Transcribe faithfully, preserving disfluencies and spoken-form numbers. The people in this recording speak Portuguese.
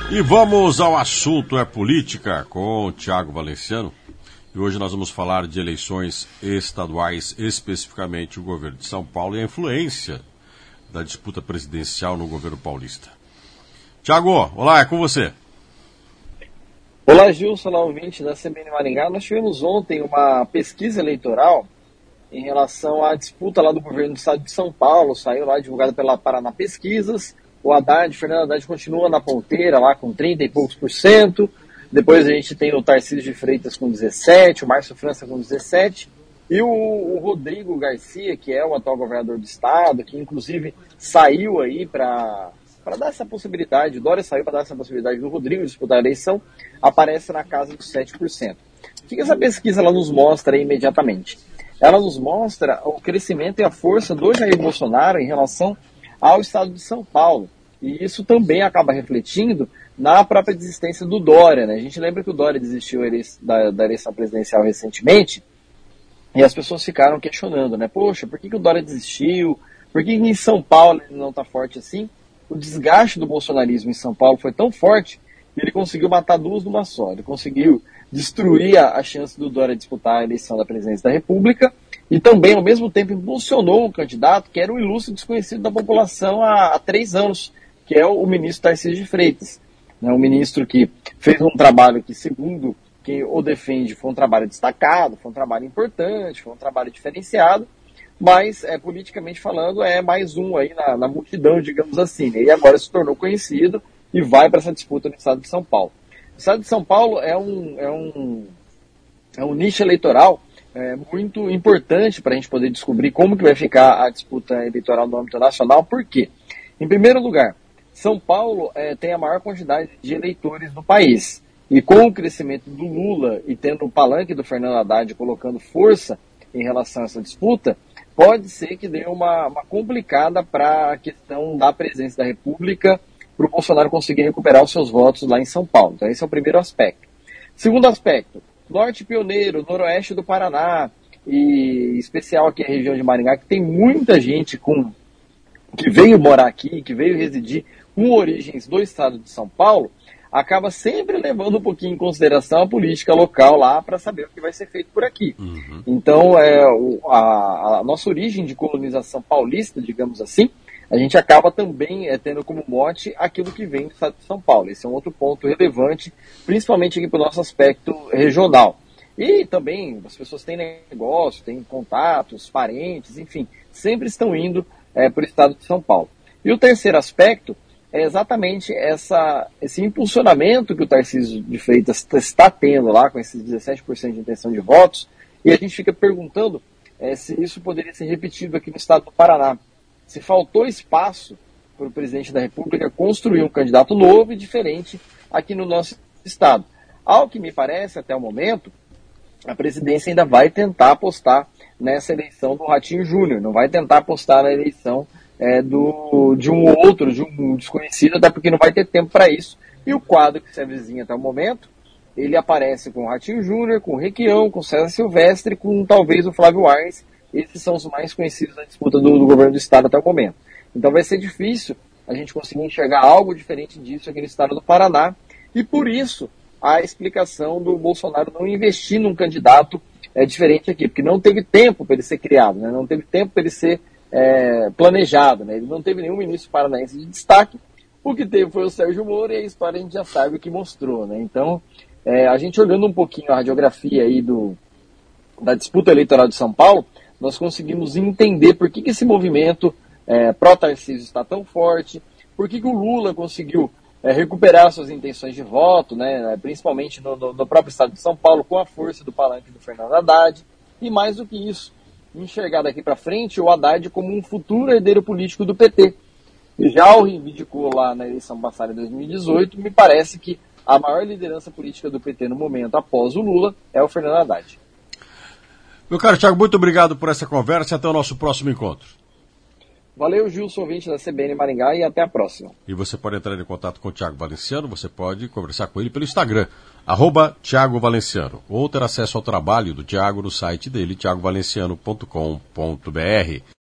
E vamos ao assunto é política com o Tiago Valenciano. E hoje nós vamos falar de eleições estaduais, especificamente o governo de São Paulo e a influência da disputa presidencial no governo paulista. Tiago, olá, é com você. Olá, Gilson, olá, ouvinte da C B N Maringá. Nós tivemos ontem uma pesquisa eleitoral em relação à disputa lá do governo do estado de São Paulo. Saiu lá divulgada pela Paraná Pesquisas. O Haddad, Fernando Haddad continua na ponteira lá com trinta e poucos por cento. Depois a gente tem o Tarcísio de Freitas com dezessete, o Márcio França com dezessete. E o, o Rodrigo Garcia, que é o atual governador do estado, que inclusive saiu aí para para dar essa possibilidade, o Dória saiu para dar essa possibilidade do Rodrigo disputar a eleição, aparece na casa dos sete por cento. O que essa pesquisa ela nos mostra aí imediatamente? Ela nos mostra o crescimento e a força do Jair Bolsonaro em relação ao estado de São Paulo. E isso também acaba refletindo na própria desistência do Dória, né? A gente lembra que o Dória desistiu da, da eleição presidencial recentemente e as pessoas ficaram questionando, né? Poxa, por que, que o Dória desistiu? Por que em São Paulo ele não está forte assim? O desgaste do bolsonarismo em São Paulo foi tão forte que ele conseguiu matar duas numa só. Ele conseguiu destruir a, a chance do Dória disputar a eleição da presidência da República e também, ao mesmo tempo, impulsionou um candidato que era um ilustre desconhecido da população há, há três anos, que é o, o ministro Tarcísio de Freitas. Né, um ministro que fez um trabalho que, segundo quem o defende, foi um trabalho destacado, foi um trabalho importante, foi um trabalho diferenciado, mas, é, politicamente falando, é mais um aí na, na multidão, digamos assim, né, e agora se tornou conhecido e vai para essa disputa no estado de São Paulo. O estado de São Paulo é um, é um, é um nicho eleitoral é, muito importante para a gente poder descobrir como que vai ficar a disputa eleitoral no âmbito nacional. Por quê? Em primeiro lugar, São Paulo é, tem a maior quantidade de eleitores no país. E com o crescimento do Lula e tendo o palanque do Fernando Haddad colocando força em relação a essa disputa, pode ser que dê uma, uma complicada para a questão da presidência da República, para o Bolsonaro conseguir recuperar os seus votos lá em São Paulo. Então esse é o primeiro aspecto. Segundo aspecto, Norte Pioneiro, Noroeste do Paraná, e em especial aqui a região de Maringá, que tem muita gente com, que veio morar aqui, que veio residir com origens do estado de São Paulo, acaba sempre levando um pouquinho em consideração a política local lá para saber o que vai ser feito por aqui. Uhum. Então, é, o, a, a nossa origem de colonização paulista, digamos assim, a gente acaba também é, tendo como mote aquilo que vem do estado de São Paulo. Esse é um outro ponto relevante, principalmente aqui para o nosso aspecto regional. E também as pessoas têm negócio, têm contatos, parentes, enfim, sempre estão indo é, para o estado de São Paulo. E o terceiro aspecto é exatamente essa, esse impulsionamento que o Tarcísio de Freitas está tendo lá, com esses dezessete por cento de intenção de votos, e a gente fica perguntando é, se isso poderia ser repetido aqui no estado do Paraná. Se faltou espaço para o presidente da República construir um candidato novo e diferente aqui no nosso estado. Ao que me parece, até o momento, a presidência ainda vai tentar apostar nessa eleição do Ratinho Júnior, não vai tentar apostar na eleição É, do, de um outro, de um desconhecido, até porque não vai ter tempo para isso. E o quadro que se avizinha até o momento, ele aparece com o Ratinho Júnior, com o Requião, com o César Silvestre, com talvez o Flávio Arnes. Esses são os mais conhecidos na disputa do, do governo do estado até o momento. Então vai ser difícil a gente conseguir enxergar algo diferente disso aqui no estado do Paraná. E por isso a explicação do Bolsonaro não investir num candidato é, diferente aqui, porque não teve tempo para ele ser criado, né? Não teve tempo para ele ser É, planejado, né? Ele não teve nenhum ministro paranaense de destaque, o que teve foi o Sérgio Moro, e a história a gente já sabe o que mostrou, né? Então, é, a gente olhando um pouquinho a radiografia aí do, da disputa eleitoral de São Paulo, nós conseguimos entender por que, que esse movimento é, pró-Tarcísio está tão forte, por que, que o Lula conseguiu é, recuperar suas intenções de voto, né? Principalmente no, no, no próprio estado de São Paulo, com a força do palanque do Fernando Haddad, e mais do que isso, enxergar daqui para frente o Haddad como um futuro herdeiro político do P T. E já o reivindicou lá na eleição passada em dois mil e dezoito, me parece que a maior liderança política do P T no momento, após o Lula, é o Fernando Haddad. Meu caro Tiago, muito obrigado por essa conversa e até o nosso próximo encontro. Valeu, Gilson, ouvinte da C B N Maringá, e até a próxima. E você pode entrar em contato com o Tiago Valenciano, você pode conversar com ele pelo Instagram, arroba Tiago Valenciano, ou ter acesso ao trabalho do Tiago no site dele, tiago valenciano ponto com ponto br.